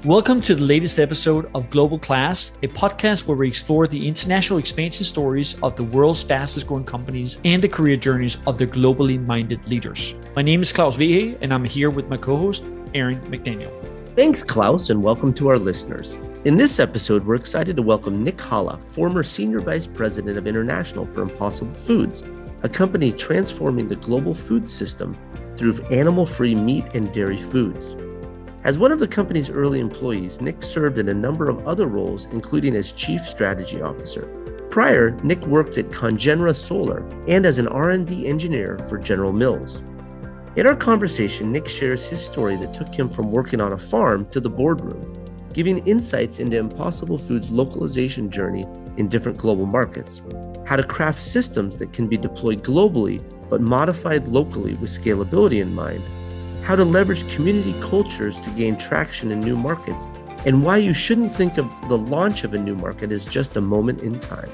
Welcome to the latest episode of Global Class, a podcast where we explore the international expansion stories of the world's fastest growing companies and the career journeys of their globally minded leaders. My name is Klaus Vehe, and I'm here with my co-host, Aaron McDaniel. Thanks, Klaus, and welcome to our listeners. In this episode, we're excited to welcome Nick Halla, former Senior Vice President of International for Impossible Foods, a company transforming the global food system through animal-free meat and dairy foods. As one of the company's early employees, Nick served in a number of other roles, including as Chief Strategy Officer. Prior, Nick worked at Congenera Solar and as an R&D engineer for General Mills. In our conversation, Nick shares his story that took him from working on a farm to the boardroom, giving insights into Impossible Foods' localization journey in different global markets, how to craft systems that can be deployed globally but modified locally with scalability in mind, how to leverage community cultures to gain traction in new markets, and why you shouldn't think of the launch of a new market as just a moment in time.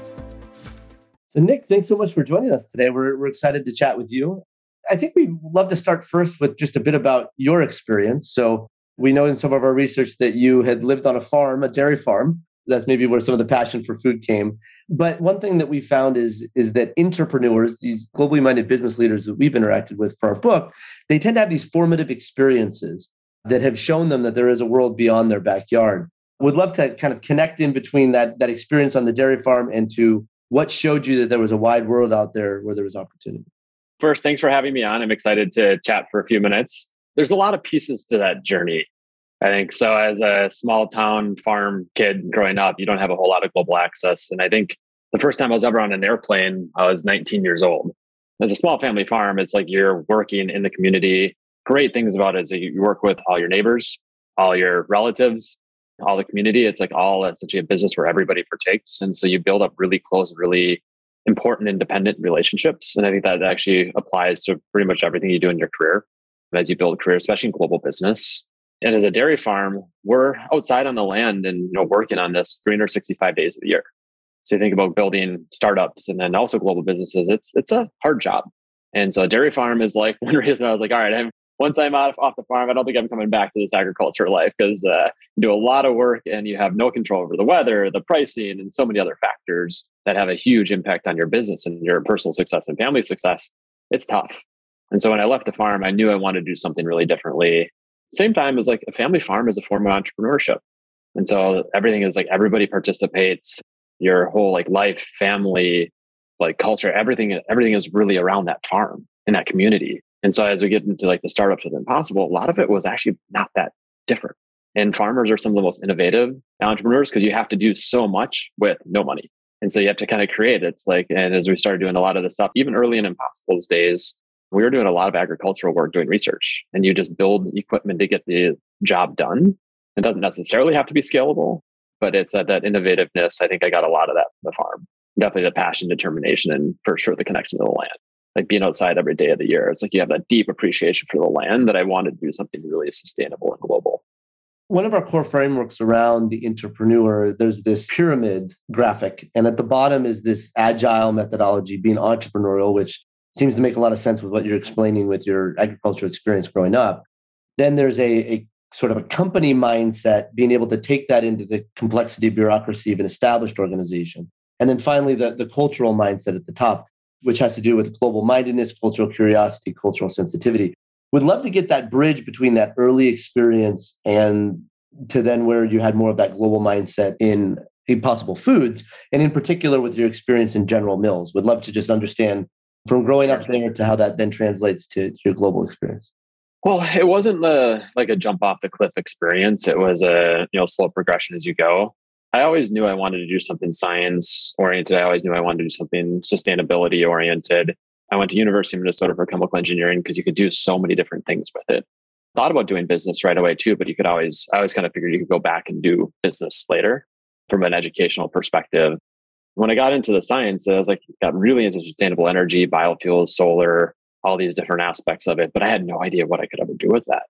So Nick, thanks so much for joining us today. We're excited to chat with you. I think we'd love to start first with just a bit about your experience. So we know in some of our research that you had lived on a farm, a dairy farm. That's maybe where some of the passion for food came. But one thing that we found is that entrepreneurs, these globally minded business leaders that we've interacted with for our book, they tend to have these formative experiences that have shown them that there is a world beyond their backyard. Would love to kind of connect in between that experience on the dairy farm and to what showed you that there was a wide world out there where there was opportunity. First, thanks for having me on. I'm excited to chat for a few minutes. There's a lot of pieces to that journey, I think. So as a small town farm kid growing up, you don't have a whole lot of global access. And I think the first time I was ever on an airplane, I was 19 years old. As a small family farm, it's like you're working in the community. Great things about it is that you work with all your neighbors, all your relatives, all the community. It's like all essentially a business where everybody partakes. And so you build up really close, really important independent relationships. And I think that actually applies to pretty much everything you do in your career as you build a career, especially in global business. And as a dairy farm, we're outside on the land and working on this 365 days of the year. So you think about building startups and then also global businesses, it's a hard job. And so a dairy farm is like one reason I was like, all right, once I'm off the farm, I don't think I'm coming back to this agricultural life because you do a lot of work and you have no control over the weather, the pricing, and so many other factors that have a huge impact on your business and your personal success and family success. It's tough. And so when I left the farm, I knew I wanted to do something really differently. Same time as like a family farm is a form of entrepreneurship. And so everything is like everybody participates, your whole like life, family, like culture, everything is really around that farm in that community. And so as we get into like the startups with Impossible, a lot of it was actually not that different. And farmers are some of the most innovative entrepreneurs because you have to do so much with no money. And so you have to kind of create. It's like, and as we started doing a lot of this stuff, even early in Impossible's days, we were doing a lot of agricultural work, doing research, and you just build equipment to get the job done. It doesn't necessarily have to be scalable, but it's that innovativeness. I think I got a lot of that from the farm. Definitely the passion, determination, and for sure the connection to the land. Like being outside every day of the year. It's like you have that deep appreciation for the land that I wanted to do something really sustainable and global. One of our core frameworks around the entrepreneur, there's this pyramid graphic. And at the bottom is this agile methodology, being entrepreneurial, which seems to make a lot of sense with what you're explaining with your agricultural experience growing up. Then there's a sort of a company mindset, being able to take that into the complexity of bureaucracy of an established organization. And then finally, the cultural mindset at the top, which has to do with global mindedness, cultural curiosity, cultural sensitivity. Would love to get that bridge between that early experience and to then where you had more of that global mindset in Impossible Foods, and in particular with your experience in General Mills. Would love to just understand from growing up there to how that then translates to your global experience. Well, it wasn't like a jump off the cliff experience. It was a slow progression as you go. I always knew I wanted to do something science oriented. I always knew I wanted to do something sustainability oriented. I went to University of Minnesota for chemical engineering because you could do so many different things with it. Thought about doing business right away too, but I always kind of figured you could go back and do business later from an educational perspective. When I got into the science, I was like, got really into sustainable energy, biofuels, solar, all these different aspects of it, but I had no idea what I could ever do with that.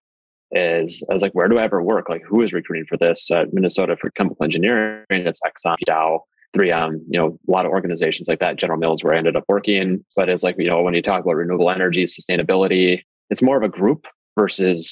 I was like, where do I ever work? Like, who is recruiting for this? Minnesota for chemical engineering, it's Exxon, Dow, 3M, a lot of organizations like that, General Mills, where I ended up working. But it's like, when you talk about renewable energy, sustainability, it's more of a group versus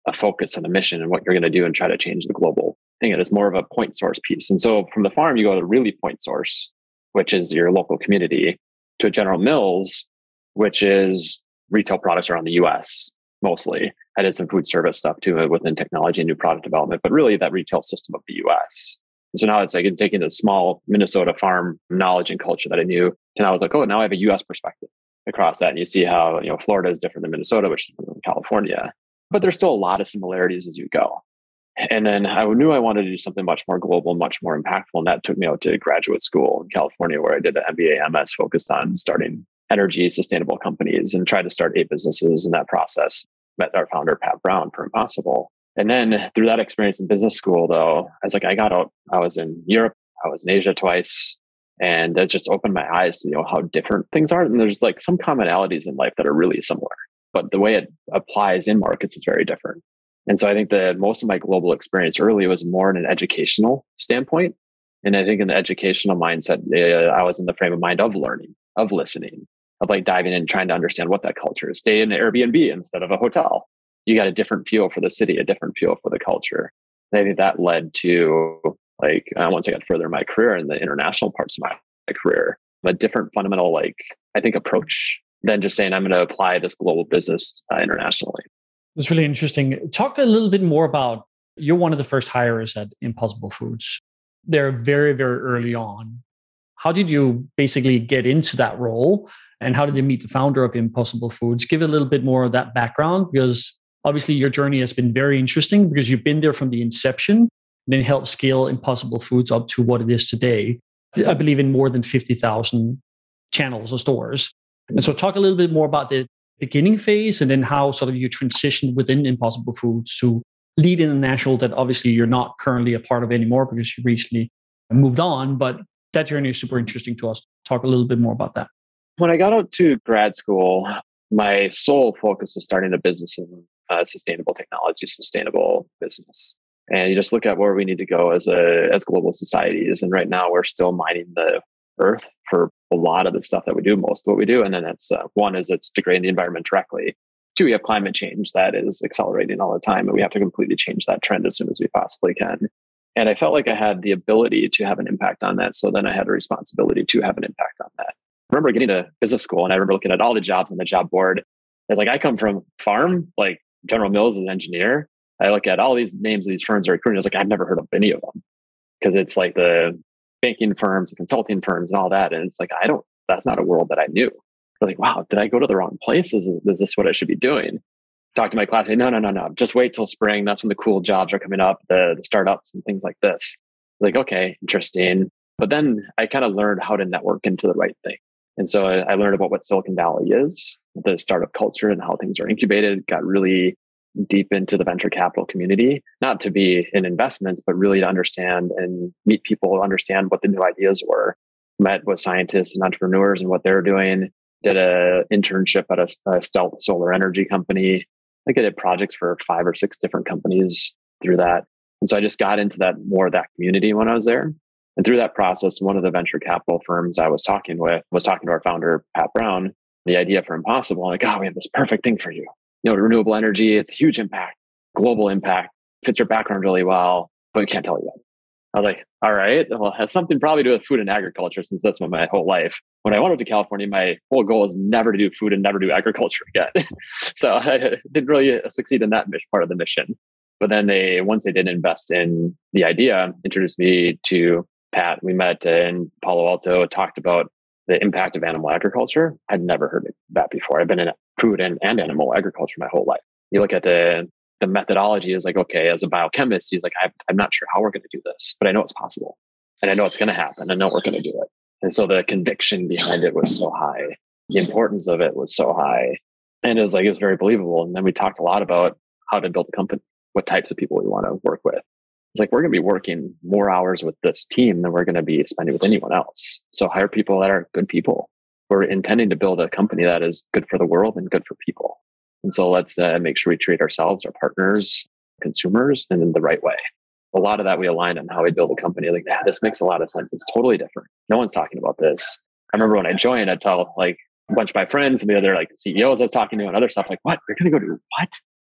a focus and a mission and what you're going to do and try to change the global thing. It is more of a point source piece. And so from the farm, you go to really point source, which is your local community, to a General Mills, which is retail products around the US mostly. I did some food service stuff too within technology and new product development, but really that retail system of the US. So now it's like taking the small Minnesota farm knowledge and culture that I knew. And I was like, oh, now I have a US perspective across that. And you see how, Florida is different than Minnesota, which is different than California. But there's still a lot of similarities as you go. And then I knew I wanted to do something much more global, much more impactful. And that took me out to graduate school in California, where I did an MBA MS focused on starting energy sustainable companies and tried to start 8 businesses in that process. Met our founder, Pat Brown, for Impossible. And then through that experience in business school, though, I got out, I was in Europe, I was in Asia twice, and that just opened my eyes to, how different things are. And there's like some commonalities in life that are really similar, but the way it applies in markets is very different. And so I think that most of my global experience early was more in an educational standpoint. And I think in the educational mindset, I was in the frame of mind of learning, of listening, of like diving in and trying to understand what that culture is. Stay in an Airbnb instead of a hotel. You got a different feel for the city, a different feel for the culture. And I think that led to once I got further in my career in the international parts of my career, a different fundamental, approach than just saying, I'm going to apply this global business internationally. It's really interesting. Talk a little bit more about, you're one of the first hires at Impossible Foods. They're very, very early on. How did you basically get into that role? And how did you meet the founder of Impossible Foods? Give a little bit more of that background, because obviously your journey has been very interesting because you've been there from the inception, then helped scale Impossible Foods up to what it is today. I believe in more than 50,000 channels or stores. And so talk a little bit more about the beginning phase and then how sort of you transitioned within Impossible Foods to lead international, that obviously you're not currently a part of anymore because you recently moved on. But that journey is super interesting to us. Talk a little bit more about that. When I got out to grad school, my sole focus was starting a business in sustainable technology, sustainable business. And you just look at where we need to go as global societies. And right now we're still mining the earth for a lot of the stuff that we do, most of what we do. And then that's one is it's degrading the environment directly. 2, we have climate change that is accelerating all the time. And we have to completely change that trend as soon as we possibly can. And I felt like I had the ability to have an impact on that. So then I had a responsibility to have an impact on that. I remember getting to business school and I remember looking at all the jobs on the job board. It's like, I come from farm, like General Mills as an engineer. I look at all these names of these firms are recruiting. I was like, I've never heard of any of them, because it's like the banking firms, the consulting firms and all that. And it's like, that's not a world that I knew. I was like, wow, did I go to the wrong place? Is this what I should be doing? Talk to my classmate, no. Just wait till spring. That's when the cool jobs are coming up, the startups and things like this. Like, okay, interesting. But then I kind of learned how to network into the right thing. And so I learned about what Silicon Valley is, the startup culture and how things are incubated, got really deep into the venture capital community, not to be in investments, but really to understand and meet people, understand what the new ideas were. Met with scientists and entrepreneurs and what they're doing. Did an internship at a stealth solar energy company. I think I did projects for 5 or 6 different companies through that. And so I just got into more of that community when I was there. And through that process, one of the venture capital firms I was talking to our founder, Pat Brown, the idea for Impossible. I'm like, we have this perfect thing for you. Renewable energy, it's huge impact, global impact, fits your background really well, but we can't tell you that. I was like, all right, well, it has something probably to do with food and agriculture, since that's my whole life. When I went to California, my whole goal is never to do food and never do agriculture again. So I didn't really succeed in that part of the mission. But then once they did invest in the idea, introduced me to Pat. We met in Palo Alto, talked about the impact of animal agriculture. I'd never heard of that before. I've been in food and animal agriculture my whole life. You look at the methodology is like, okay, as a biochemist, he's like, I'm not sure how we're going to do this, but I know it's possible. And I know it's going to happen. I know we're going to do it. And so the conviction behind it was so high. The importance of it was so high. And it was very believable. And then we talked a lot about how to build a company, what types of people we want to work with. It's like, we're going to be working more hours with this team than we're going to be spending with anyone else. So hire people that are good people. We're intending to build a company that is good for the world and good for people. And so let's make sure we treat ourselves, our partners, consumers, and in the right way. A lot of that we aligned on how we build a company. Like, this makes a lot of sense. It's totally different. No one's talking about this. I remember when I joined, I'd tell a bunch of my friends and the other CEOs I was talking to and other stuff, like, what? You're going to go do what?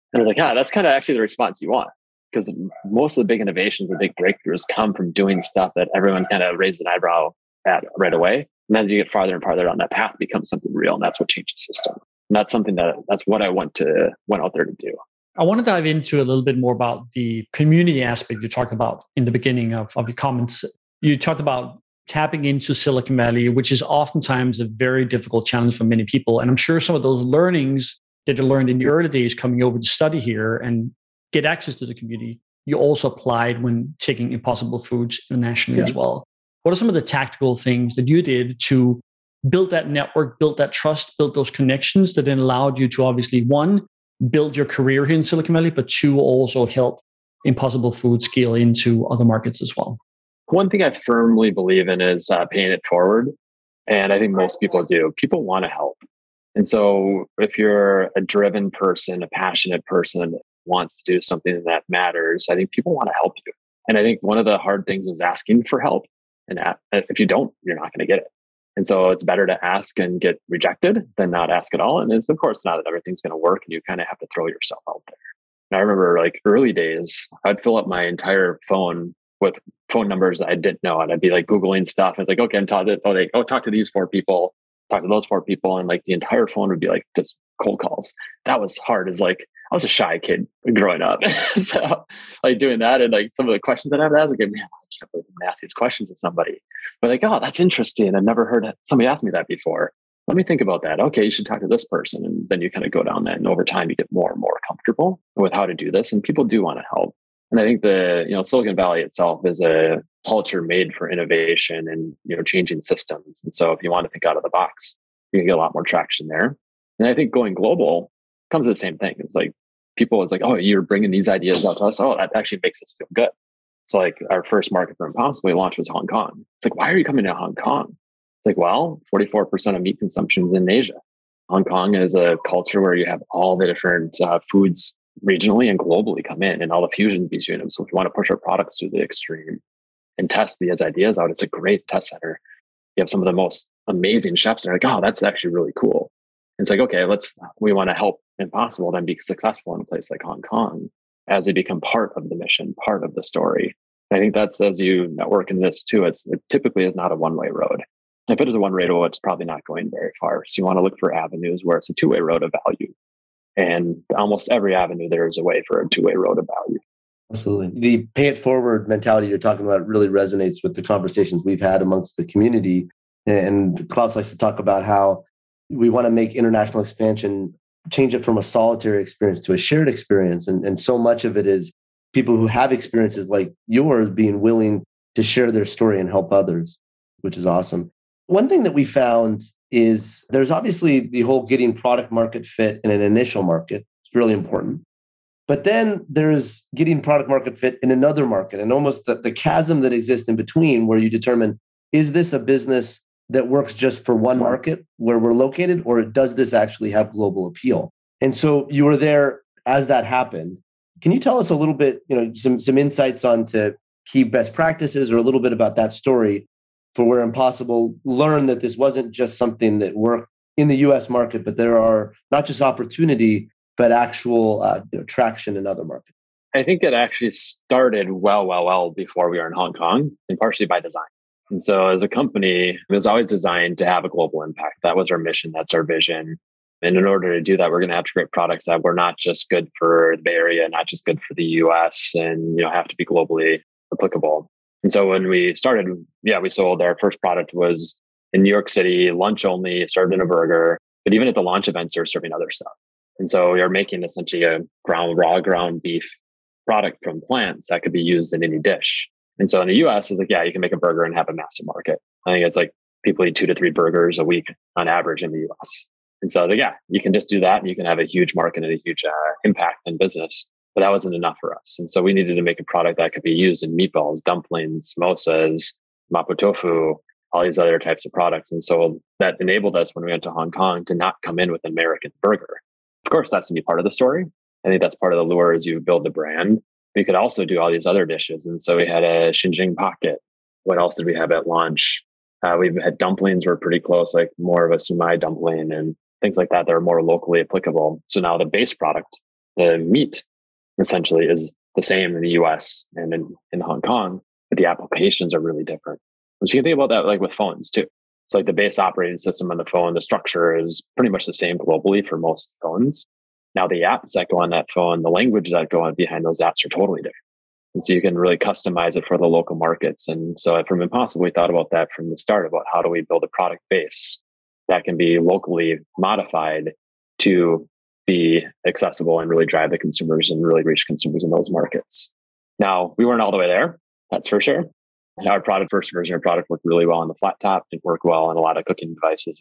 And I was like, that's kind of actually the response you want. Because most of the big innovations, the big breakthroughs come from doing stuff that everyone kind of raised an eyebrow at right away. And as you get farther and farther down that path, it becomes something real. And that's what changed the system. And that's something that's what I went out there to do. I want to dive into a little bit more about the community aspect you talked about in the beginning of your comments. You talked about tapping into Silicon Valley, which is oftentimes a very difficult challenge for many people. And I'm sure some of those learnings that you learned in the early days coming over to study here and get access to the community, you also applied when taking Impossible Foods internationally as well. What are some of the tactical things that you did to build that network, build that trust, build those connections that then allowed you to obviously, one, build your career here in Silicon Valley, but two, also help Impossible Foods scale into other markets as well? One thing I firmly believe in is paying it forward. And I think most people do. People want to help. And so if you're a driven person, a passionate person that wants to do something that matters, I think people want to help you. And I think one of the hard things is asking for help. And if you don't, you're not going to get it. And so it's better to ask and get rejected than not ask at all. And it's, of course, not that everything's going to work and you kind of have to throw yourself out there. And I remember like early days, I'd fill up my entire phone with phone numbers I didn't know. And I'd be like Googling stuff. And it's like, okay, I'm talk to these 4 people, talk to those 4 people. And like the entire phone would be like just cold calls. That was hard. It's like, I was a shy kid growing up. So like doing that and like some of the questions that I would ask, like, man, I can't believe I'm asking these questions to somebody. But like, oh, that's interesting. I've never heard somebody ask me that before. Let me think about that. Okay, you should talk to this person. And then you kind of go down that. And over time, you get more and more comfortable with how to do this. And people do want to help. And I think Silicon Valley itself is a culture made for innovation and, changing systems. And so if you want to think out of the box, you can get a lot more traction there. And I think going global comes to the same thing. It's like it's like, oh, you're bringing these ideas out to us. Oh, that actually makes us feel good. So like our first market for Impossible launch was Hong Kong. It's like, why are you coming to Hong Kong? It's like, well, 44% of meat consumption is in Asia. Hong Kong is a culture where you have all the different foods regionally and globally come in and all the fusions between them. So if you want to push our products to the extreme and test these ideas out, it's a great test center. You have some of the most amazing chefs that are like, oh, that's actually really cool. And it's like, okay, we want to help Impossible then be successful in a place like Hong Kong as they become part of the mission, part of the story. And I think that's, as you network in this too, it typically is not a one-way road. If it is a one-way road, it's probably not going very far. So you want to look for avenues where it's a two-way road of value. And almost every avenue, there is a way for a two-way road of value. Absolutely. The pay it forward mentality you're talking about really resonates with the conversations we've had amongst the community. And Klaus likes to talk about how we want to make international expansion, change it from a solitary experience to a shared experience. And so much of it is people who have experiences like yours being willing to share their story and help others, which is awesome. One thing that we found is there's obviously the whole getting product market fit in an initial market. It's really important. But then there's getting product market fit in another market and almost the chasm that exists in between where you determine, is this a business that works just for one market where we're located, or does this actually have global appeal? And so you were there as that happened. Can you tell us a little bit, some insights onto key best practices or a little bit about that story for where Impossible learned that this wasn't just something that worked in the US market, but there are not just opportunity, but actual traction in other markets? I think it actually started well before we were in Hong Kong, and partially by design. And so as a company, it was always designed to have a global impact. That was our mission. That's our vision. And in order to do that, we're going to have to create products that were not just good for the Bay Area, not just good for the US, and have to be globally applicable. And so when we started, we sold our first product was in New York City, lunch only, served in a burger. But even at the launch events, they were serving other stuff. And so we are making essentially a raw ground beef product from plants that could be used in any dish. And so in the US, it's like, you can make a burger and have a massive market. I think it's like people eat 2 to 3 burgers a week on average in the US. And so you can just do that and you can have a huge market and a huge impact in business. But that wasn't enough for us. And so we needed to make a product that could be used in meatballs, dumplings, samosas, mapo tofu, all these other types of products. And so that enabled us when we went to Hong Kong to not come in with an American burger. Of course, that's going to be part of the story. I think that's part of the lure as you build the brand. We could also do all these other dishes. And so we had a Xinjiang pocket. What else did we have at launch? We had dumplings were pretty close, like more of a sumai dumpling and things like that that are more locally applicable. So now the base product The meat essentially is the same in the US and in Hong Kong, but the applications are really different. So you can think about that like with phones too. It's like the base operating system on the phone, the structure is pretty much the same globally for most phones. Now the apps that go on that phone, the language that go on behind those apps are totally different. And so you can really customize it for the local markets. And so from Impossible, we thought about that from the start about how do we build a product base that can be locally modified to be accessible and really drive the consumers and really reach consumers in those markets. Now, we weren't all the way there, that's for sure. Our product, first version of our product, worked really well on the flat top. It worked well on a lot of cooking devices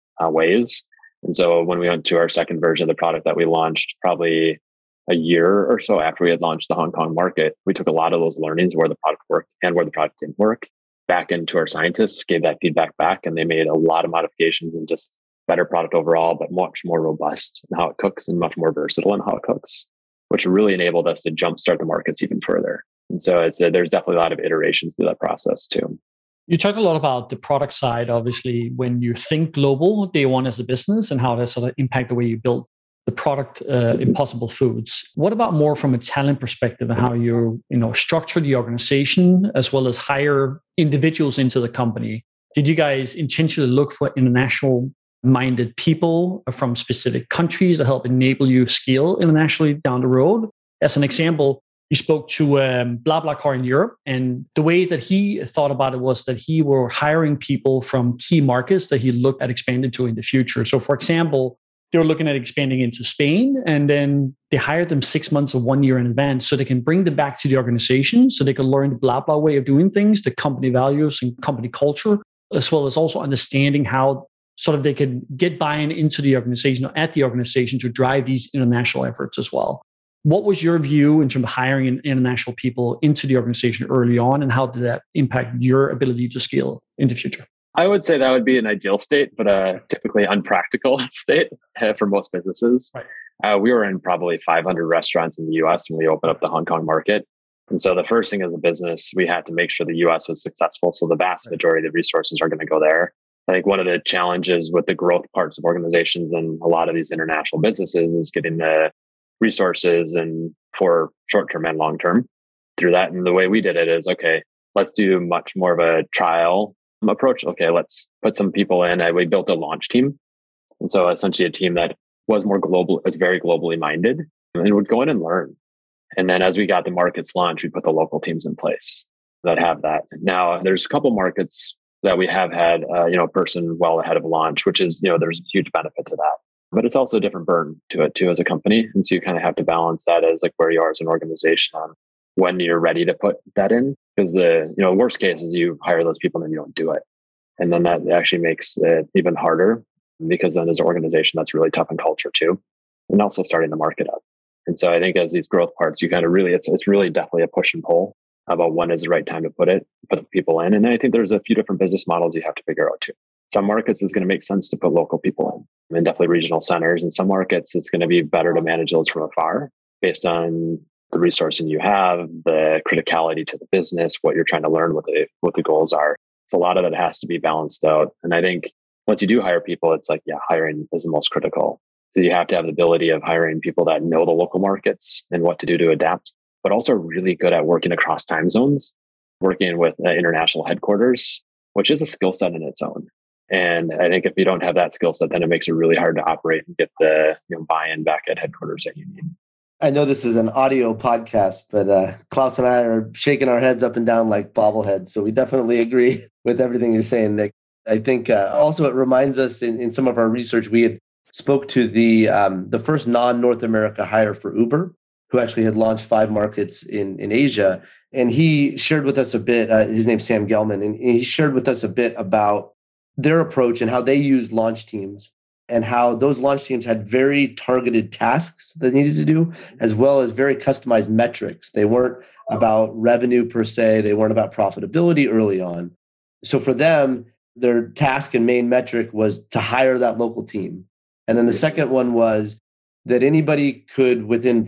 ways. And so when we went to our second version of the product that we launched probably a year or so after we had launched the Hong Kong market, we took a lot of those learnings where the product worked and where the product didn't work back into our scientists, gave that feedback back, and they made a lot of modifications and just better product overall, but much more robust in how it cooks and much more versatile in how it cooks, which really enabled us to jumpstart the markets even further. And so there's definitely a lot of iterations through that process too. You talked a lot about the product side, obviously, when you think global, day one as a business, and how that sort of impact the way you build the product, Impossible Foods. What about more from a talent perspective and how you structure the organization as well as hire individuals into the company? Did you guys intentionally look for international minded people from specific countries to help enable you scale internationally down the road? As an example, you spoke to BlaBlaCar in Europe, and the way that he thought about it was that he were hiring people from key markets that he looked at expanding to in the future. So for example, they were looking at expanding into Spain, and then they hired them 6 months or 1 year in advance so they can bring them back to the organization so they can learn the BlaBla way of doing things, the company values and company culture, as well as also understanding how sort of they can get buy-in into the organization or at the organization to drive these international efforts as well. What was your view in terms of hiring international people into the organization early on, and how did that impact your ability to scale in the future? I would say that would be an ideal state, but a typically unpractical state for most businesses. Right. We were in probably 500 restaurants in the US when we opened up the Hong Kong market. And so the first thing as a business, we had to make sure the US was successful. So the vast majority of the resources are going to go there. I think one of the challenges with the growth parts of organizations and a lot of these international businesses is getting the resources and for short-term and long-term through that. And the way we did it is, okay, let's do much more of a trial approach. Okay, let's put some people in. We built a launch team. And so essentially a team that was more global, was very globally minded and would go in and learn. And then as we got the markets launched, we put the local teams in place that have that. Now there's a couple markets that we have had, a person well ahead of launch, which is, there's a huge benefit to that. But it's also a different burden to it too as a company. And so you kind of have to balance that as like where you are as an organization on when you're ready to put that in. Because the worst case is you hire those people and then you don't do it. And then that actually makes it even harder because then as an organization, that's really tough in culture too. And also starting the market up. And so I think as these growth parts, you kind of really, it's really definitely a push and pull about when is the right time to put people in. And I think there's a few different business models you have to figure out too. Some markets it's going to make sense to put local people in, and definitely regional centers. In some markets, it's going to be better to manage those from afar based on the resourcing you have, the criticality to the business, what you're trying to learn, what the goals are. So a lot of that has to be balanced out. And I think once you do hire people, it's like, hiring is the most critical. So you have to have the ability of hiring people that know the local markets and what to do to adapt, but also really good at working across time zones, working with international headquarters, which is a skill set in its own. And I think if you don't have that skill set, then it makes it really hard to operate and get the buy-in back at headquarters that you need. I know this is an audio podcast, but Klaus and I are shaking our heads up and down like bobbleheads. So we definitely agree with everything you're saying, Nick. I think also it reminds us in some of our research, we had spoke to the first non-North America hire for Uber, who actually had launched 5 markets in Asia. And he shared with us a bit, his name's Sam Gelman, and he shared with us a bit about their approach and how they use launch teams and how those launch teams had very targeted tasks that they needed to do, as well as very customized metrics. They weren't about revenue per se. They weren't about profitability early on. So for them, their task and main metric was to hire that local team. And then the second one was that anybody could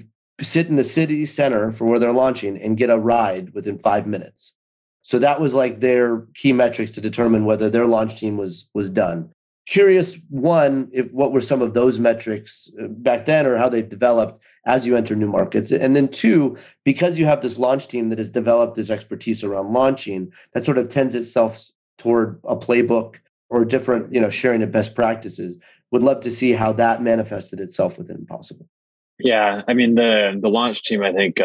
sit in the city center for where they're launching and get a ride within 5 minutes. So that was like their key metrics to determine whether their launch team was done. curious, one, if what were some of those metrics back then or how they developed as you enter new markets? And then two, because you have this launch team that has developed this expertise around launching, that sort of tends itself toward a playbook or different, sharing of best practices. Would love to see how that manifested itself within Impossible. Yeah, I mean the launch team, I think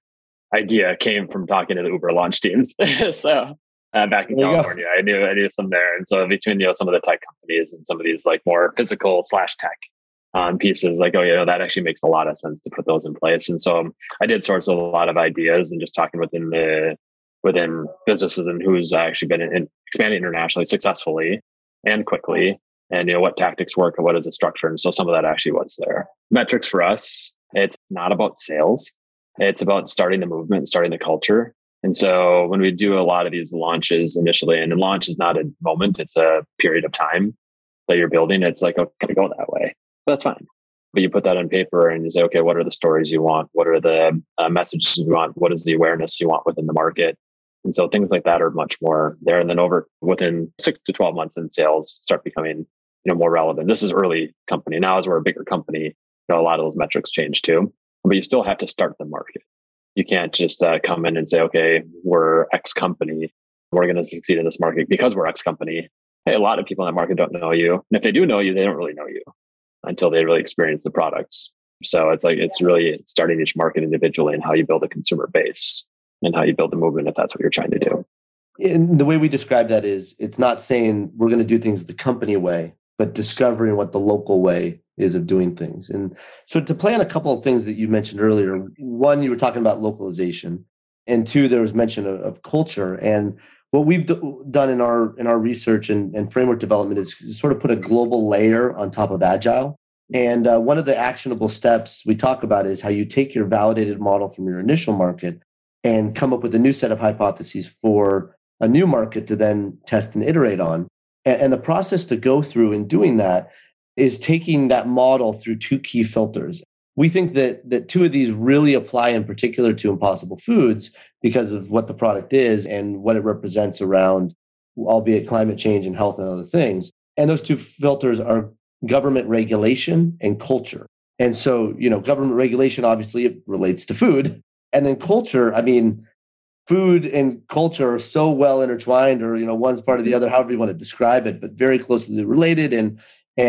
idea came from talking to the Uber launch teams. So back in California, I knew some there, and so between some of the tech companies and some of these like more physical / tech pieces, like that actually makes a lot of sense to put those in place. And so I did source a lot of ideas and just talking within businesses and who's actually been expanding internationally successfully and quickly, and what tactics work and what is the structure. And so some of that actually was there. Metrics for us, it's not about sales. It's about starting the movement, starting the culture. And so when we do a lot of these launches initially, and a launch is not a moment, it's a period of time that you're building. It's like, okay, can I go that way? That's fine. But you put that on paper and you say, okay, what are the stories you want? What are the messages you want? What is the awareness you want within the market? And so things like that are much more there. And then within 6 to 12 months, then sales start becoming more relevant. This is early company. Now as we're a bigger company, a lot of those metrics change too. But you still have to start the market. You can't just come in and say, okay, we're X company. We're going to succeed in this market because we're X company. Hey, a lot of people in that market don't know you. And if they do know you, they don't really know you until they really experience the products. So it's really starting each market individually and how you build a consumer base and how you build the movement if that's what you're trying to do. And the way we describe that is it's not saying we're going to do things the company way, but discovering what the local way is of doing things. And so to play on a couple of things that you mentioned earlier, one, you were talking about localization, and two, there was mention of culture. And what we've done in our research and framework development is sort of put a global layer on top of Agile. And one of the actionable steps we talk about is how you take your validated model from your initial market and come up with a new set of hypotheses for a new market to then test and iterate on. And the process to go through in doing that is taking that model through two key filters. We think that two of these really apply in particular to Impossible Foods because of what the product is and what it represents around, albeit climate change and health and other things. And those two filters are government regulation and culture. And so, government regulation, obviously, it relates to food. And then culture, food and culture are so well intertwined, or one's part of the other, however you want to describe it, but very closely related. And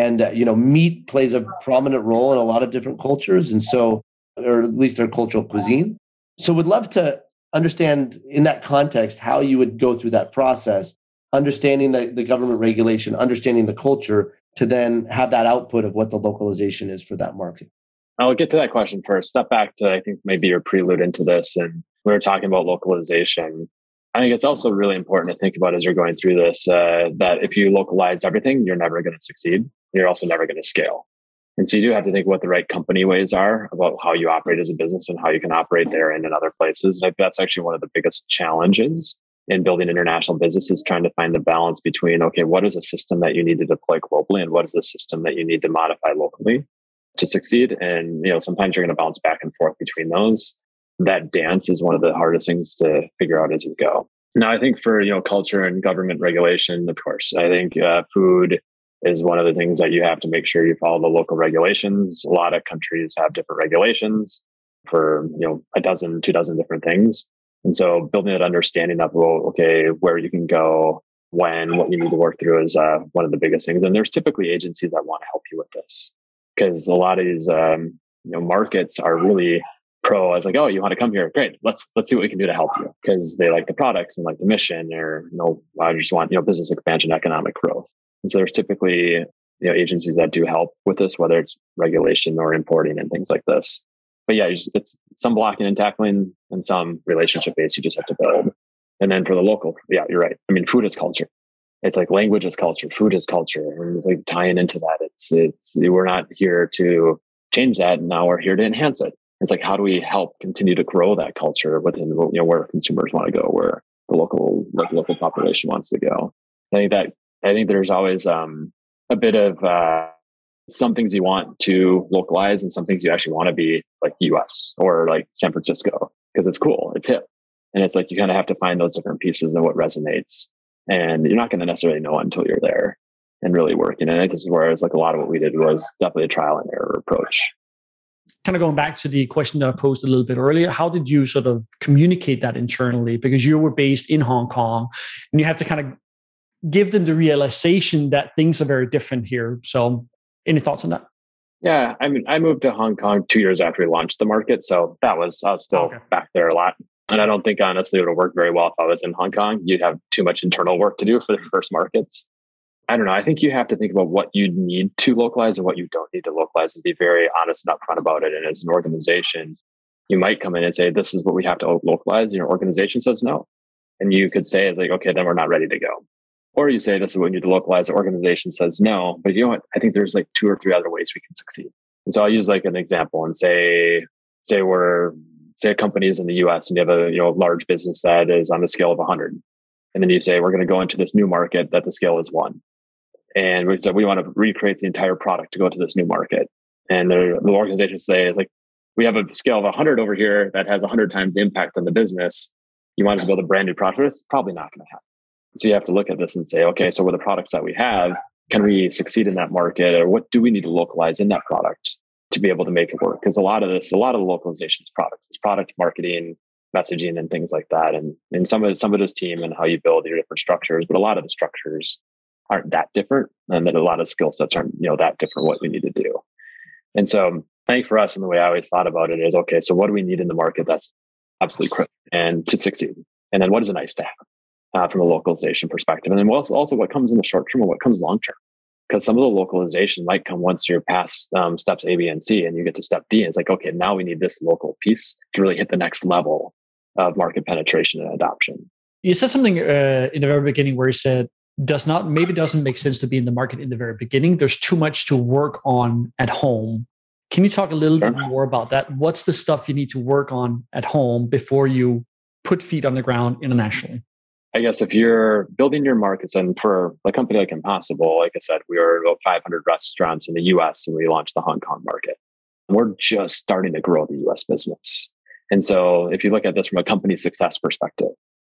meat plays a prominent role in a lot of different cultures, and so, or at least their cultural cuisine. So, would love to understand in that context how you would go through that process, understanding the government regulation, understanding the culture, to then have that output of what the localization is for that market. I'll get to that question first. Step back to, I think maybe you're prelude into this, and we were talking about localization. I think it's also really important to think about as you're going through this, that if you localize everything, you're never going to succeed. You're also never going to scale. And so you do have to think what the right company ways are about how you operate as a business and how you can operate there and in other places. And that's actually one of the biggest challenges in building international businesses, trying to find the balance between, okay, what is a system that you need to deploy globally and what is the system that you need to modify locally to succeed? And, sometimes you're going to bounce back and forth between those. That dance is one of the hardest things to figure out as you go. Now, I think for, culture and government regulation, of course, I think food is one of the things that you have to make sure you follow the local regulations. A lot of countries have different regulations for, a dozen, 2 dozen different things. And so building that understanding of, where you can go, when, what you need to work through is one of the biggest things. And there's typically agencies that want to help you with this, because a lot of these, markets are really pro as like, oh, you want to come here? Great. Let's see what we can do to help you, because they like the products and like the mission, or, I just want, business expansion, economic growth. And so there's typically, agencies that do help with this, whether it's regulation or importing and things like this. But yeah, it's some blocking and tackling and some relationship base you just have to build. And then for the local, yeah, you're right. Food is culture. It's like language is culture, food is culture. And it's like tying into that. It's we're not here to change that. Now we're here to enhance it. It's like, how do we help continue to grow that culture within, where consumers want to go, where the local population wants to go. I think there's always a bit of some things you want to localize and some things you actually want to be like US or like San Francisco, because it's cool, it's hip. And it's like, you kind of have to find those different pieces and what resonates. And you're not going to necessarily know until you're there. and really working. And I think this is where it's like a lot of what we did was definitely a trial and error approach. Kind of going back to the question that I posed a little bit earlier, how did you sort of communicate that internally? Because you were based in Hong Kong and you have to kind of give them the realization that things are very different here. So any thoughts on that? Yeah, I mean, I moved to Hong Kong 2 years after we launched the market. So I was still back there a lot. And I don't think, honestly, it would have worked very well if I was in Hong Kong. You'd have too much internal work to do for the first markets. I don't know. I think you have to think about what you need to localize and what you don't need to localize and be very honest and upfront about it. And as an organization, you might come in and say, this is what we have to localize. Your organization says no. And you could say, it's like, okay, then we're not ready to go. Or you say, this is what we need to localize. The organization says no. But you know what? I think there's like 2 or 3 other ways we can succeed. And so I'll use like an example and say a company is in the US and you have a large business that is on the scale of 100. And then you say, we're going to go into this new market that the scale is 1. And we said, we want to recreate the entire product to go to this new market. And the organization say, like, we have a scale of 100 over here that has 100 times the impact on the business. You want us to build a brand new product? It's probably not going to happen. So you have to look at this and say, okay, so with the products that we have, can we succeed in that market? Or what do we need to localize in that product to be able to make it work? Because a lot of the localization is product. It's product marketing, messaging, and things like that. And some of this team and how you build your different structures, but a lot of the structures aren't that different. And then a lot of skill sets aren't, that different what we need to do. And so I think for us, and the way I always thought about it is, okay, so what do we need in the market that's absolutely critical and to succeed? And then what is it nice to have from a localization perspective? And then also what comes in the short term and what comes long term? Because some of the localization might come once you're past steps A, B, and C, and you get to step D. And it's like, okay, now we need this local piece to really hit the next level of market penetration and adoption. You said something in the very beginning where you said, doesn't make sense to be in the market in the very beginning. There's too much to work on at home. Can you talk a little bit more about that? What's the stuff you need to work on at home before you put feet on the ground internationally? I guess if you're building your markets, and for a company like Impossible, like I said, we are about 500 restaurants in the US and we launched the Hong Kong market. And we're just starting to grow the US business. And so if you look at this from a company success perspective,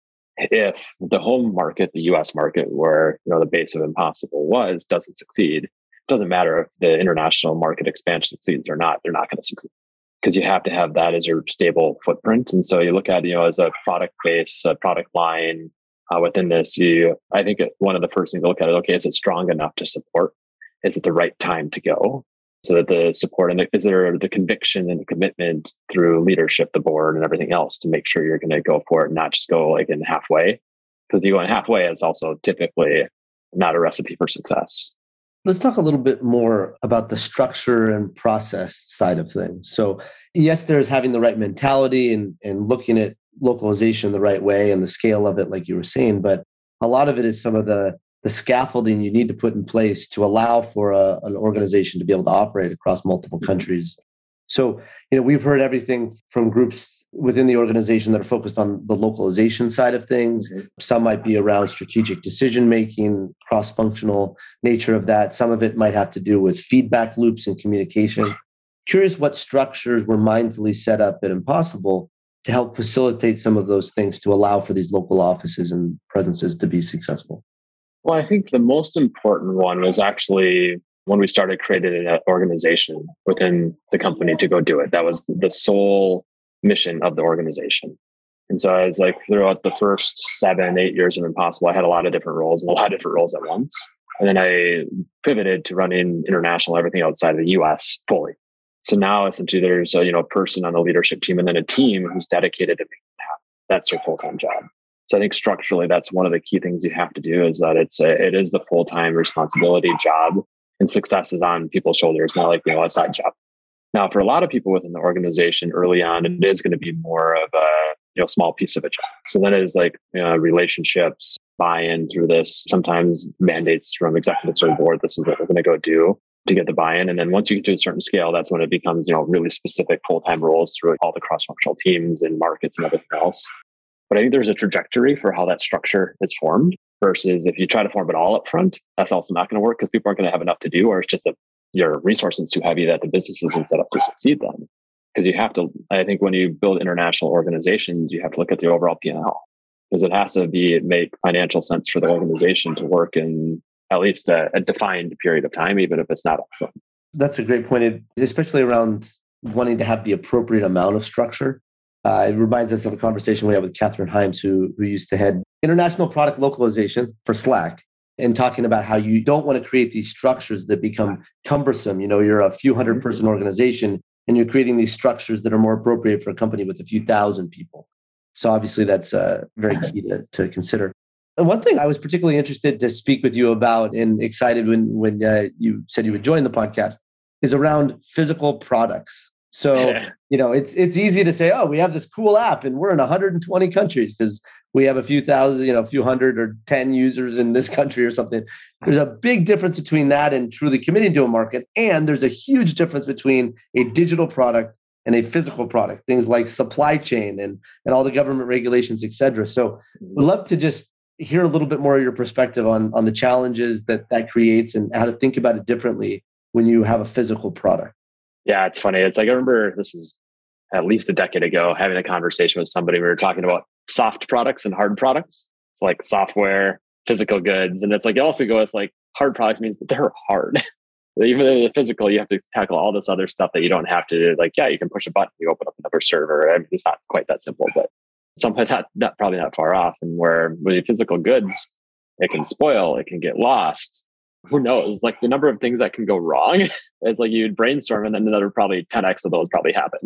if the home market, the US market, where the base of Impossible doesn't succeed, it doesn't matter if the international market expansion succeeds or not, they're not going to succeed. Because you have to have that as your stable footprint. And so you look at, as a product base, a product line, within this, I think one of the first things to look at is, okay, is it strong enough to support? Is it the right time to go? So that the support and is there the conviction and the commitment through leadership, the board, and everything else to make sure you're going to go for it, not just go like in halfway. Because if you go in halfway, it's also typically not a recipe for success. Let's talk a little bit more about the structure and process side of things. So yes, there's having the right mentality and looking at localization the right way and the scale of it, like you were saying, but a lot of it is some of the scaffolding you need to put in place to allow for an organization to be able to operate across multiple countries. So, we've heard everything from groups within the organization that are focused on the localization side of things. Some might be around strategic decision-making, cross-functional nature of that. Some of it might have to do with feedback loops and communication. Curious what structures were mindfully set up at Impossible to help facilitate some of those things to allow for these local offices and presences to be successful. Well, I think the most important one was actually when we started creating an organization within the company to go do it. That was the sole mission of the organization. And so I was like, throughout the first 7-8 years of Impossible, I had a lot of different roles and a lot of different roles at once. And then I pivoted to running international, everything outside of the US fully. So now essentially there's a person on the leadership team and then a team who's dedicated to making it happen. That's their full-time job. So I think structurally, that's one of the key things you have to do is that it is the full-time responsibility job, and success is on people's shoulders, not like a side job. Now, for a lot of people within the organization early on, it is going to be more of a small piece of a job. So then it is like relationships, buy-in through this, sometimes mandates from executives or board. This is what we're going to go do to get the buy-in. And then once you get to a certain scale, that's when it becomes really specific full-time roles through all the cross-functional teams and markets and everything else. But I think there's a trajectory for how that structure is formed versus if you try to form it all up front, that's also not going to work because people aren't going to have enough to do, or it's just that your resources too heavy that the business isn't set up to succeed then. Because you have to, I think when you build international organizations, you have to look at the overall P&L because it has to make financial sense for the organization to work in at least a defined period of time, even if it's not upfront. That's a great point, especially around wanting to have the appropriate amount of structure. It reminds us of a conversation we had with Catherine Himes, who used to head international product localization for Slack, and talking about how you don't want to create these structures that become cumbersome. You're a few hundred person organization and you're creating these structures that are more appropriate for a company with a few thousand people. So obviously that's very key to consider. And one thing I was particularly interested to speak with you about and excited when you said you would join the podcast is around physical products. So, it's easy to say, oh, we have this cool app and we're in 120 countries because we have a few thousand, a few hundred or 10 users in this country or something. There's a big difference between that and truly committing to a market. And there's a huge difference between a digital product and a physical product, things like supply chain and all the government regulations, et cetera. So we'd love to just hear a little bit more of your perspective on the challenges that creates and how to think about it differently when you have a physical product. Yeah, it's funny. It's like, I remember this was at least a decade ago, having a conversation with somebody. We were talking about soft products and hard products. It's like software, physical goods. And it's like, it also goes like hard products means that they're hard. Even in the physical, you have to tackle all this other stuff that you don't have to do. Like, yeah, you can push a button, you open up another server. I mean, it's not quite that simple, but sometimes not probably not far off. And where with the physical goods, it can spoil, it can get lost. Who knows? Like the number of things that can go wrong. It's like you'd brainstorm and then another probably 10x of those probably happen.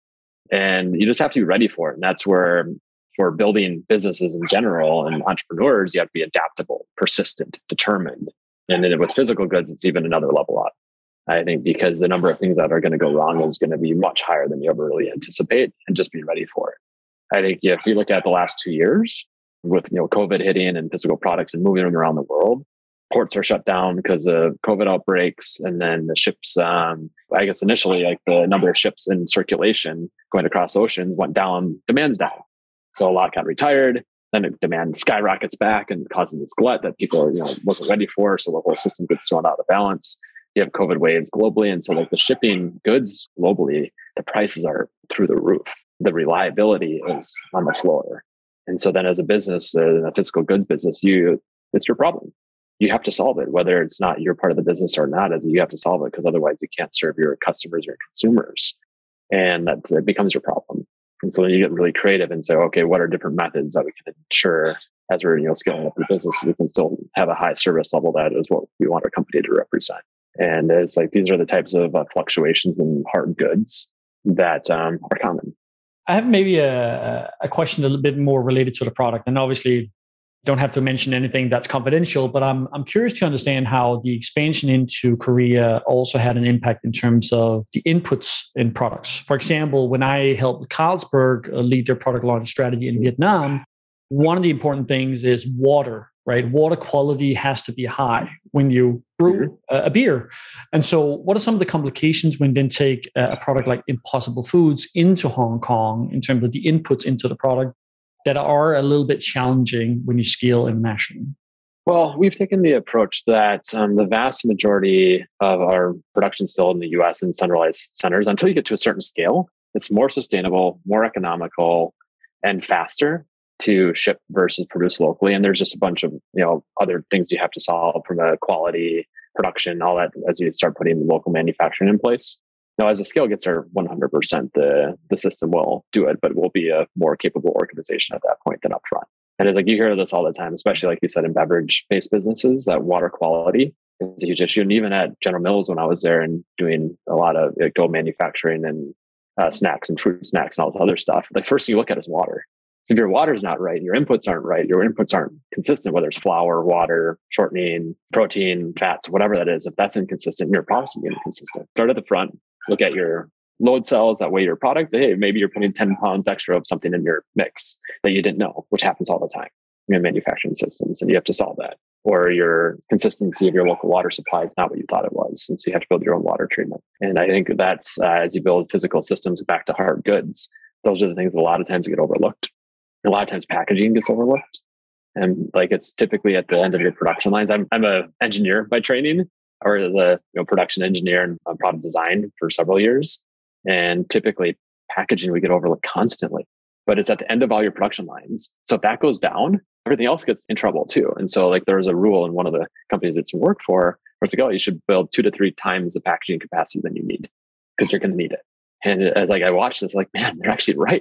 And you just have to be ready for it. And that's where for building businesses in general and entrepreneurs, you have to be adaptable, persistent, determined. And then with physical goods, it's even another level up. I think because the number of things that are going to go wrong is going to be much higher than you ever really anticipate, and just be ready for it. I think if you look at the last 2 years with COVID hitting and physical products and moving around the world, ports are shut down because of COVID outbreaks. And then the ships, I guess initially like the number of ships in circulation going across oceans went down, demand's down. So a lot got retired. Then demand skyrockets back and causes this glut that people wasn't ready for. So the whole system gets thrown out of balance. You have COVID waves globally. And so like the shipping goods globally, the prices are through the roof. The reliability is on the floor. And so then as a business, in a physical goods business, it's your problem. You have to solve it, whether it's not your part of the business or not, you have to solve it because otherwise you can't serve your customers or consumers. And that becomes your problem. And so then you get really creative and say, okay, what are different methods that we can ensure as we're scaling up the business, we can still have a high service level that is what we want our company to represent. And it's like, these are the types of fluctuations in hard goods that are common. I have maybe a question a little bit more related to the product. And obviously, don't have to mention anything that's confidential, but I'm curious to understand how the expansion into Korea also had an impact in terms of the inputs in products. For example, when I helped Carlsberg lead their product launch strategy in Vietnam, one of the important things is water, right? Water quality has to be high when you brew a beer. And so what are some of the complications when then take a product like Impossible Foods into Hong Kong in terms of the inputs into the product that are a little bit challenging when you scale internationally? Well, we've taken the approach that the vast majority of our production still in the US in centralized centers, until you get to a certain scale, it's more sustainable, more economical, and faster to ship versus produce locally. And there's just a bunch of other things you have to solve from a quality, production, all that as you start putting local manufacturing in place. Now, as the scale gets there, 100%, the system will do it, but it will be a more capable organization at that point than upfront. And it's like you hear this all the time, especially like you said in beverage-based businesses, that water quality is a huge issue. And even at General Mills, when I was there and doing a lot of dough manufacturing and snacks and fruit snacks and all this other stuff, the first thing you look at is water. So if your water's not right, your inputs aren't right, your inputs aren't consistent, whether it's flour, water, shortening, protein, fats, whatever that is, if that's inconsistent, your products will be inconsistent. Start at the front. Look at your load cells that weigh your product. Hey, maybe you're putting 10 pounds extra of something in your mix that you didn't know, which happens all the time in manufacturing systems, and you have to solve that. Or your consistency of your local water supply is not what you thought it was, and so you have to build your own water treatment. And I think that's as you build physical systems back to hard goods, those are the things that a lot of times get overlooked. A lot of times packaging gets overlooked. And like it's typically at the end of your production lines. I'm an engineer by training, or as a production engineer and product design for several years. And typically packaging we get overlooked constantly, but it's at the end of all your production lines. So if that goes down, everything else gets in trouble too. And so like there was a rule in one of the companies that's worked for where it's like, oh, you should build 2 to 3 times the packaging capacity than you need because you're going to need it. And as like I watched this, like, man, they're actually right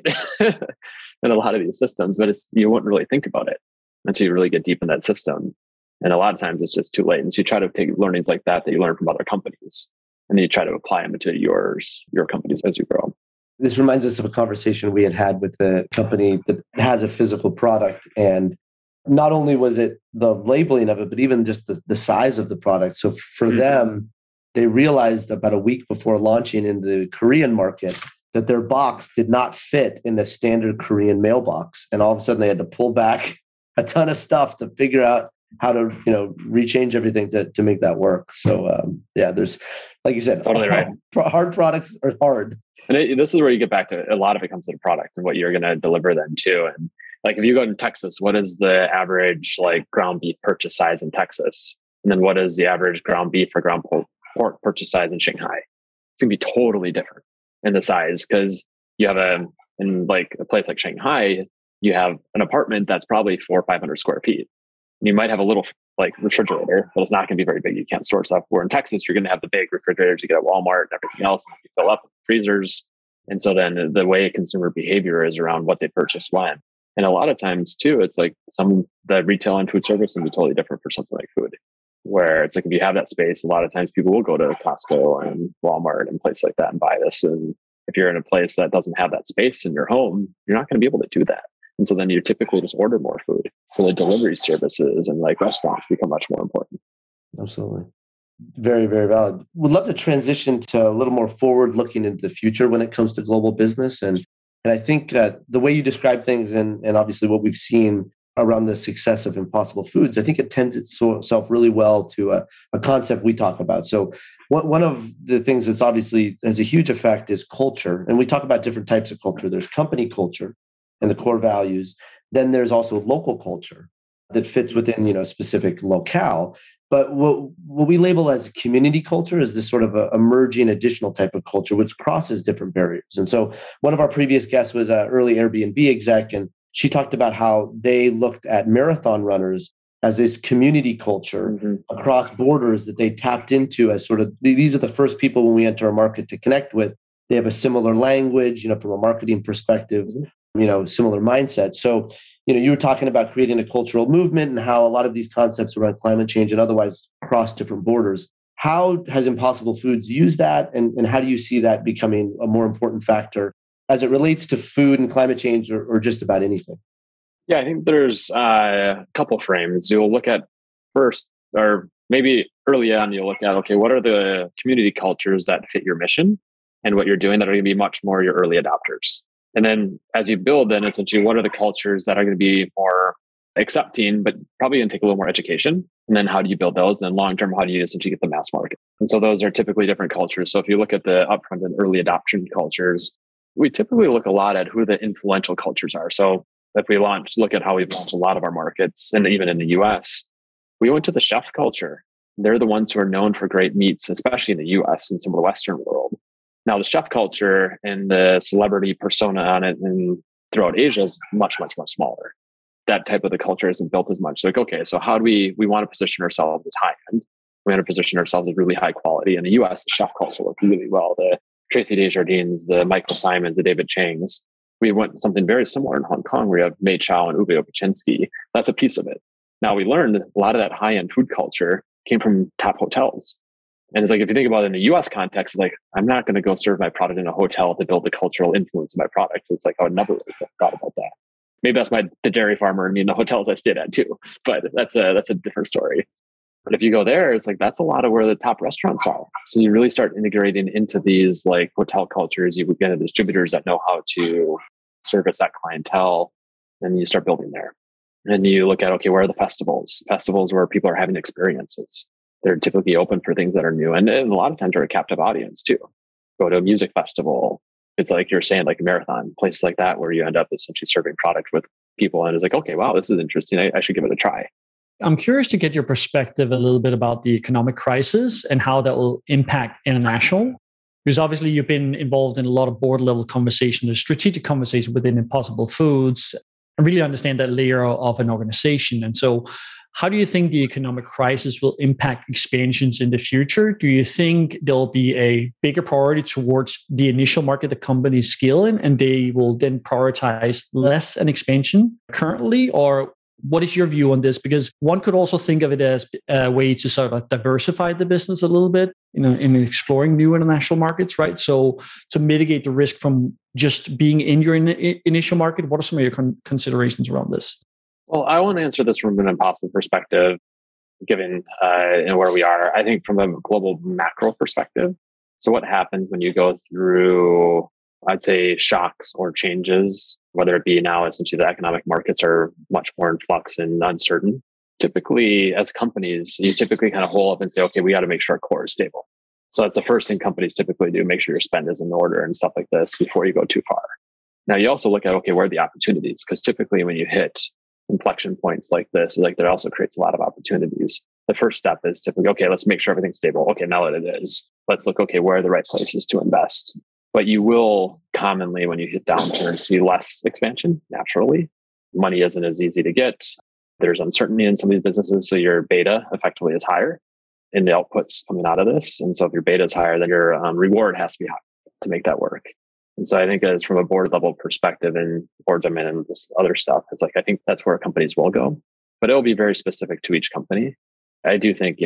in a lot of these systems, but you wouldn't really think about it until you really get deep in that system. And a lot of times it's just too late. And so you try to take learnings like that you learn from other companies, and then you try to apply them to your companies as you grow. This reminds us of a conversation we had with a company that has a physical product. And not only was it the labeling of it, but even just the size of the product. So for them, they realized about a week before launching in the Korean market that their box did not fit in the standard Korean mailbox. And all of a sudden they had to pull back a ton of stuff to figure out how to, rechange everything to make that work. So there's, like you said, totally right. Hard products are hard. And this is where you get back to a lot of it comes to the product and what you're going to deliver then too. And like if you go to Texas, what is the average like ground beef purchase size in Texas? And then what is the average ground beef or ground pork purchase size in Shanghai? It's going to be totally different in the size because you have in like a place like Shanghai, you have an apartment that's probably 400 or 500 square feet. You might have a little like refrigerator, but it's not going to be very big. You can't store stuff. Where in Texas, you're going to have the big refrigerators you get at Walmart and everything else. And you fill up with freezers. And so then the way consumer behavior is around what they purchase when. And a lot of times too, it's like the retail and food service can be totally different for something like food, where it's like if you have that space, a lot of times people will go to Costco and Walmart and places like that and buy this. And if you're in a place that doesn't have that space in your home, you're not going to be able to do that. And so then you typically just order more food. So the delivery services and like restaurants become much more important. Absolutely. Very, very valid. Would love to transition to a little more forward looking into the future when it comes to global business. And I think the way you describe things and obviously what we've seen around the success of Impossible Foods, I think it tends itself really well to a concept we talk about. So one of the things that's obviously has a huge effect is culture. And we talk about different types of culture. There's company culture and the core values. Then there's also local culture that fits within, a specific locale. But what we label as community culture is this sort of a emerging additional type of culture, which crosses different barriers. And so one of our previous guests was an early Airbnb exec, and she talked about how they looked at marathon runners as this community culture across borders that they tapped into as sort of, these are the first people when we enter a market to connect with. They have a similar language, from a marketing perspective, similar mindset. So, you were talking about creating a cultural movement and how a lot of these concepts around climate change and otherwise cross different borders. How has Impossible Foods used that? And how do you see that becoming a more important factor as it relates to food and climate change or just about anything? Yeah, I think there's a couple frames. You'll look at first, or maybe early on, you'll look at, okay, what are the community cultures that fit your mission and what you're doing that are going to be much more your early adopters? And then as you build, then essentially, what are the cultures that are going to be more accepting, but probably going to take a little more education? And then how do you build those? And then long-term, how do you essentially get the mass market? And so those are typically different cultures. So if you look at the upfront and early adoption cultures, we typically look a lot at who the influential cultures are. So if we look at how we've launched a lot of our markets, and even in the US, we went to the chef culture. They're the ones who are known for great meats, especially in the US and some of the Western world. Now, the chef culture and the celebrity persona on it and throughout Asia is much, much, much smaller. That type of the culture isn't built as much. So like, okay, so how do we want to position ourselves as high end? We want to position ourselves as really high quality. In the US, the chef culture worked really well. The Tracy Desjardins, the Michael Simons, the David Changs. We went something very similar in Hong Kong where you have Mei Chow and Uwe Opaczynski. That's a piece of it. Now, we learned a lot of that high-end food culture came from top hotels. And it's like, if you think about it in the US context, it's like, I'm not going to go serve my product in a hotel to build the cultural influence of my product. It's like, I would never really thought about that. Maybe that's the dairy farmer and me in the hotels I stayed at too, but that's a different story. But if you go there, it's like, that's a lot of where the top restaurants are. So you really start integrating into these like hotel cultures. You would get distributors that know how to service that clientele, and you start building there. And you look at, okay, where are the festivals? Festivals where people are having experiences. They're typically open for things that are new. And a lot of times are a captive audience too. Go to a music festival. It's like you're saying, like a marathon, places like that, where you end up essentially serving product with people. And it's like, okay, wow, this is interesting. I should give it a try. I'm curious to get your perspective a little bit about the economic crisis and how that will impact international. Because obviously you've been involved in a lot of board level conversations, strategic conversation within Impossible Foods. I really understand that layer of an organization. And so how do you think the economic crisis will impact expansions in the future? Do you think there'll be a bigger priority towards the initial market the company is scaling and they will then prioritize less an expansion currently? Or what is your view on this? Because one could also think of it as a way to sort of diversify the business a little bit, in exploring new international markets, right? So to mitigate the risk from just being in your initial market, what are some of your considerations around this? Well, I want to answer this from an impossible perspective, given where we are. I think from a global macro perspective. So what happens when you go through, I'd say, shocks or changes, whether it be now, essentially the economic markets are much more in flux and uncertain. Typically, as companies, you typically kind of hold up and say, okay, we got to make sure our core is stable. So that's the first thing companies typically do, make sure your spend is in order and stuff like this before you go too far. Now, you also look at, okay, where are the opportunities? Because typically when you hit inflection points like this, like that also creates a lot of opportunities. The first step is typically, okay, let's make sure everything's stable. Okay, now that it is, let's look, okay, where are the right places to invest? But you will commonly, when you hit downturn, see less expansion naturally. Money isn't as easy to get. There's uncertainty in some of these businesses. So your beta effectively is higher in the outputs coming out of this. And so if your beta is higher, then your reward has to be high to make that work. And so I think as from a board level perspective and boards I'm in and this other stuff, it's like, I think that's where companies will go, but it'll be very specific to each company. I do think,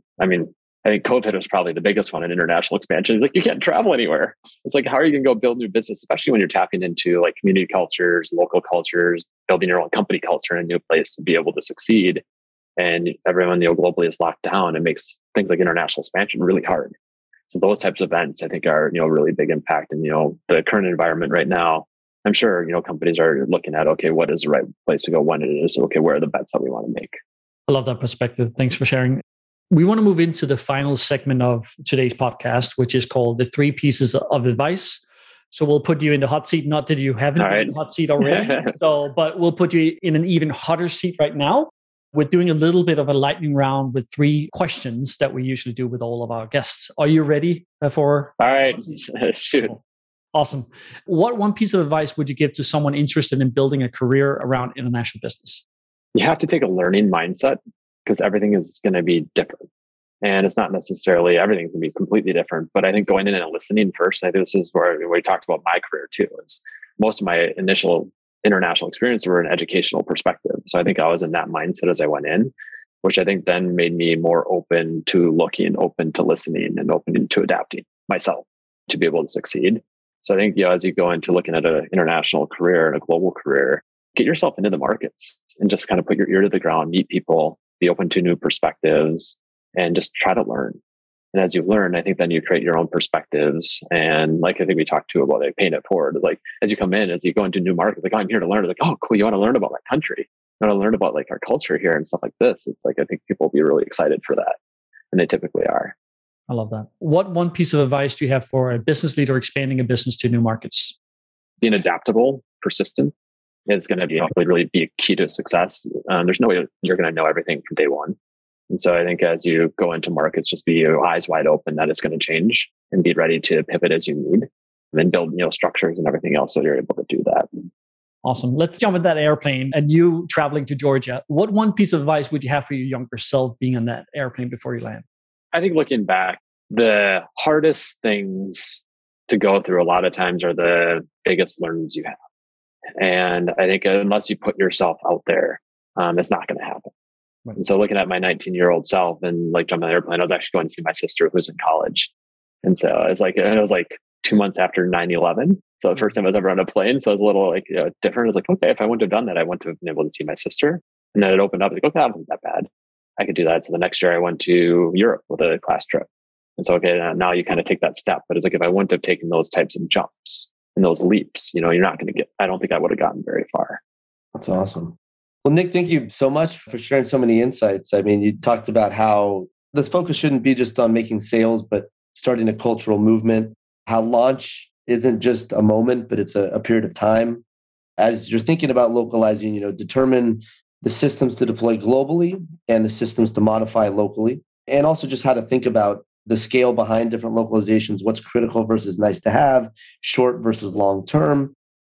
I think COVID was probably the biggest one in international expansion. It's like, you can't travel anywhere. It's like, how are you going to go build new business, especially when you're tapping into like community cultures, local cultures, building your own company culture in a new place to be able to succeed. And everyone, globally is locked down. It makes things like international expansion really hard. So those types of events, I think, are, really big impact. And, the current environment right now, I'm sure, companies are looking at, okay, what is the right place to go when it is? Okay, where are the bets that we want to make? I love that perspective. Thanks for sharing. We want to move into the final segment of today's podcast, which is called the 3 pieces of advice. So we'll put you in the hot seat. Not that you haven't been in the hot seat already, but we'll put you in an even hotter seat right now. We're doing a little bit of a lightning round with 3 questions that we usually do with all of our guests. Are you ready for? All right, shoot. Awesome. What one piece of advice would you give to someone interested in building a career around international business? You have to take a learning mindset because everything is going to be different. And it's not necessarily everything's going to be completely different. But I think going in and listening first, I think this is where we talked about my career too. Is most of my initial international experience were an educational perspective. So I think I was in that mindset as I went in, which I think then made me more open to looking, open to listening, and open to adapting myself to be able to succeed. So I think, as you go into looking at an international career and a global career, get yourself into the markets and just kind of put your ear to the ground, meet people, be open to new perspectives, and just try to learn. And as you learn, I think then you create your own perspectives. And like I think we talked too about, like, paying it forward. Like as you come in, as you go into new markets, like, oh, I'm here to learn. It's like, oh, cool. You want to learn about that country. You want to learn about like our culture here and stuff like this. It's like, I think people will be really excited for that. And they typically are. I love that. What one piece of advice do you have for a business leader expanding a business to new markets? Being adaptable, persistent is going to be really be a key to success. There's no way you're going to know everything from day one. And so I think as you go into markets, just be your eyes wide open that it's going to change and be ready to pivot as you need, and then build structures and everything else so you're able to do that. Awesome. Let's jump in that airplane and you traveling to Georgia. What one piece of advice would you have for your younger self being on that airplane before you land? I think looking back, the hardest things to go through a lot of times are the biggest learnings you have. And I think unless you put yourself out there, it's not going to happen. Right. And so looking at my 19-year-old self and like jumping on the airplane, I was actually going to see my sister who's in college. And so it was like 2 months after 9/11. So the first time I was ever on a plane. So it was a little like different. I was like, okay, if I wouldn't have done that, I wouldn't have been able to see my sister. And then it opened up. Like, okay, that wasn't that bad. I could do that. So the next year I went to Europe with a class trip. And so, okay, now you kind of take that step. But it's like, if I wouldn't have taken those types of jumps and those leaps, you're not going to I don't think I would have gotten very far. That's awesome. Well, Nick, thank you so much for sharing so many insights. I mean, you talked about how the focus shouldn't be just on making sales, but starting a cultural movement, how launch isn't just a moment, but it's a period of time. As you're thinking about localizing, determine the systems to deploy globally and the systems to modify locally, and also just how to think about the scale behind different localizations, what's critical versus nice to have, short versus long term.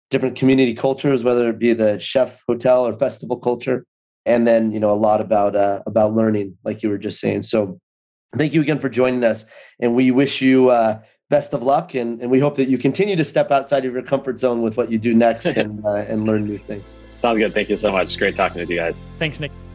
different community cultures, whether it be the chef, hotel, or festival culture. And then, a lot about learning, like you were just saying. So thank you again for joining us. And we wish you best of luck. And we hope that you continue to step outside of your comfort zone with what you do next and learn new things. Sounds good. Thank you so much. Great talking with you guys. Thanks, Nick.